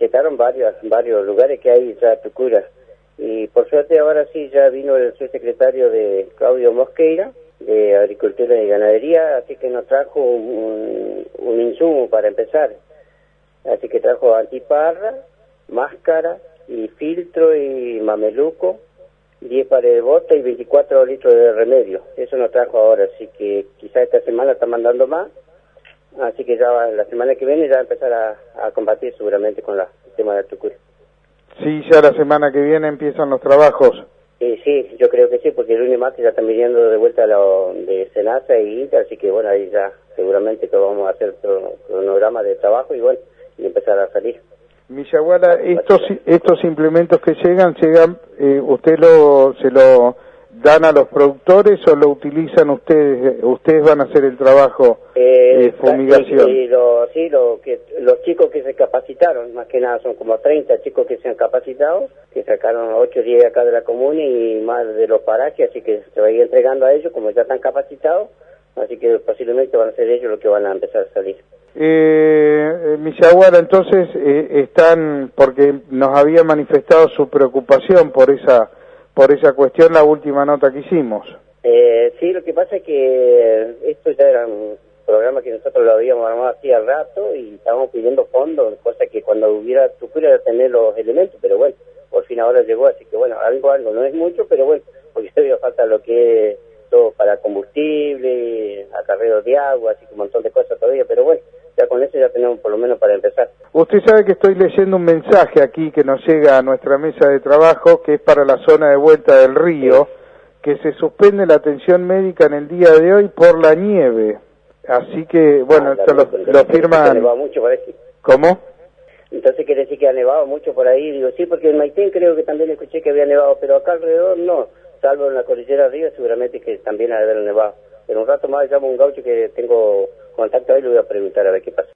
etiquetaron varios lugares que hay ya tucuras. Y por suerte ahora sí ya vino el subsecretario de Claudio Mosqueira, de Agricultura y Ganadería, así que nos trajo un insumo para empezar. Así que trajo antiparra, máscara y filtro y mameluco, 10 pares de bota y 24 litros de remedio. Eso nos trajo ahora, así que quizá esta semana está mandando más. Así que ya la semana que viene ya va a empezar a combatir seguramente con el tema de tucura. Sí, ya la semana que viene empiezan los trabajos. Sí, yo creo que sí, porque el lunes y martes ya están viniendo de vuelta de Senasa y INTA, así que bueno, ahí ya seguramente que vamos a hacer cronograma de trabajo y bueno, y empezar a salir. Miyaguara, estos implementos que llegan, ¿usted se lo dan a los productores o lo utilizan ustedes? ¿Ustedes van a hacer el trabajo de fumigación? Los chicos que se capacitaron, más que nada son como 30 chicos que se han capacitado, que sacaron 8 o 10 acá de la comuna y más de los parajes, así que se va a ir entregando a ellos como ya están capacitados, así que posiblemente van a ser ellos los que van a empezar a salir. Miyaguara, entonces están, porque nos había manifestado su preocupación por esa cuestión la última nota que hicimos. Sí, lo que pasa es que esto ya era un programa que nosotros lo habíamos armado hacía rato y estábamos pidiendo fondos, cosa que cuando hubiera tucura era tener los elementos, pero bueno, por fin ahora llegó, así que bueno, algo, no es mucho, pero bueno, porque todavía falta lo que es todo para combustible, acarreos de agua, así que un montón de cosas todavía, pero bueno, ya con eso ya tenemos por lo menos para empezar. Usted sabe que estoy leyendo un mensaje aquí que nos llega a nuestra mesa de trabajo, que es para la zona de Vuelta del Río, que se suspende la atención médica en el día de hoy por la nieve. Así que, bueno, esto lo firman... ¿Ha nevado mucho por aquí? ¿Cómo? Entonces quiere decir que ha nevado mucho por ahí. Digo, sí, porque en Maitén creo que también escuché que había nevado, pero acá alrededor no, salvo en la cordillera arriba seguramente que también ha de haber nevado. En un rato más llamo a un gaucho que tengo contacto ahí y le voy a preguntar a ver qué pasa.